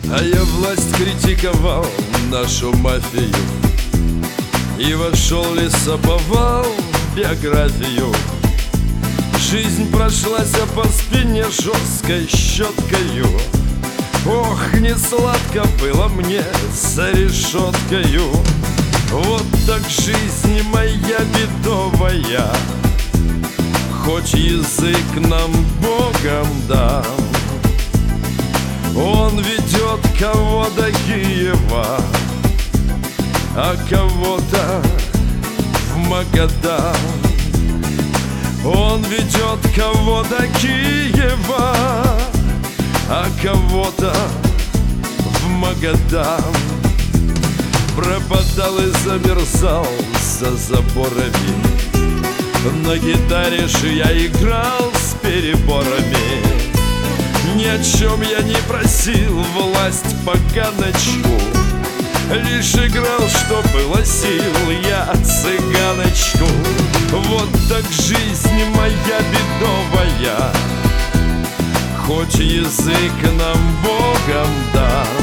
А я власть критиковал, нашу мафию, и вошел лесоповал в биографию. Жизнь прошлась по спине жесткой щеткою. Ох, не сладко было мне за решеткою. Вот так жизнь моя бедовая, хоть язык нам Богом дан. Он ведет кого до Киева, а кого-то в Магадан. Он ведет кого до Киева, а кого-то в Магадан. Пропадал и замерзал за заборами, на гитаре же я играл с переборами. Ни о чем я не просил власть поганочку, лишь играл, что было сил, я цыганочку. Вот так жизнь моя бедовая, хоть язык нам Богом дан.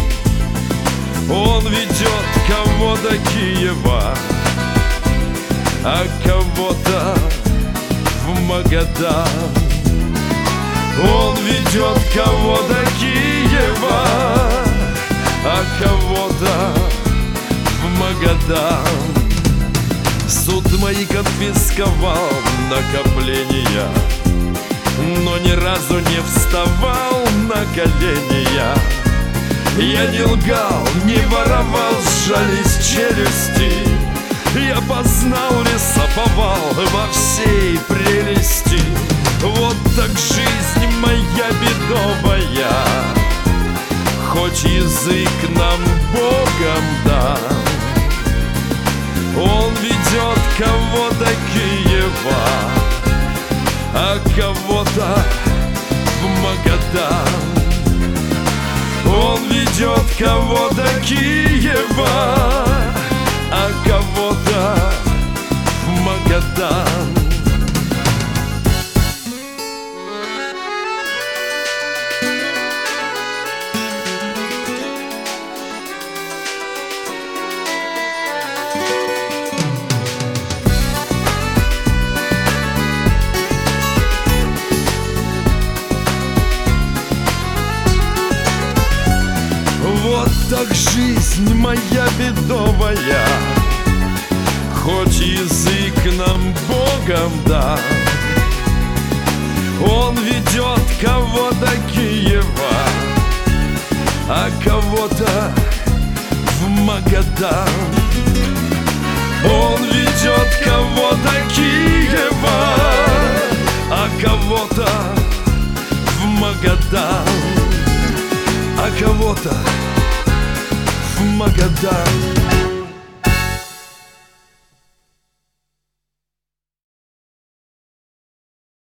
Он ведет кого до Киева, а кого-то в Магадан. Он ведет кого до Киева, а кого-то в Магадан. Суд мои конфисковал накопления, но ни разу не вставал на колени я. Я не лгал, не воровал, сжались челюсти. Я познал лесоповал во всей прелести. Вот так жизнь моя бедовая, хоть язык нам Богом дан. Он ведет кого до Киева, а кого-то в Магадан. Он ведет кого до Киева, а кого-то в Магадан. Вот так жизнь моя бедовая, хоть язык нам Богом дан. Он ведет кого до Киева, а кого-то в Магадан. Он ведет кого до Киева, а кого-то в Магадан, а кого-то в Магадан.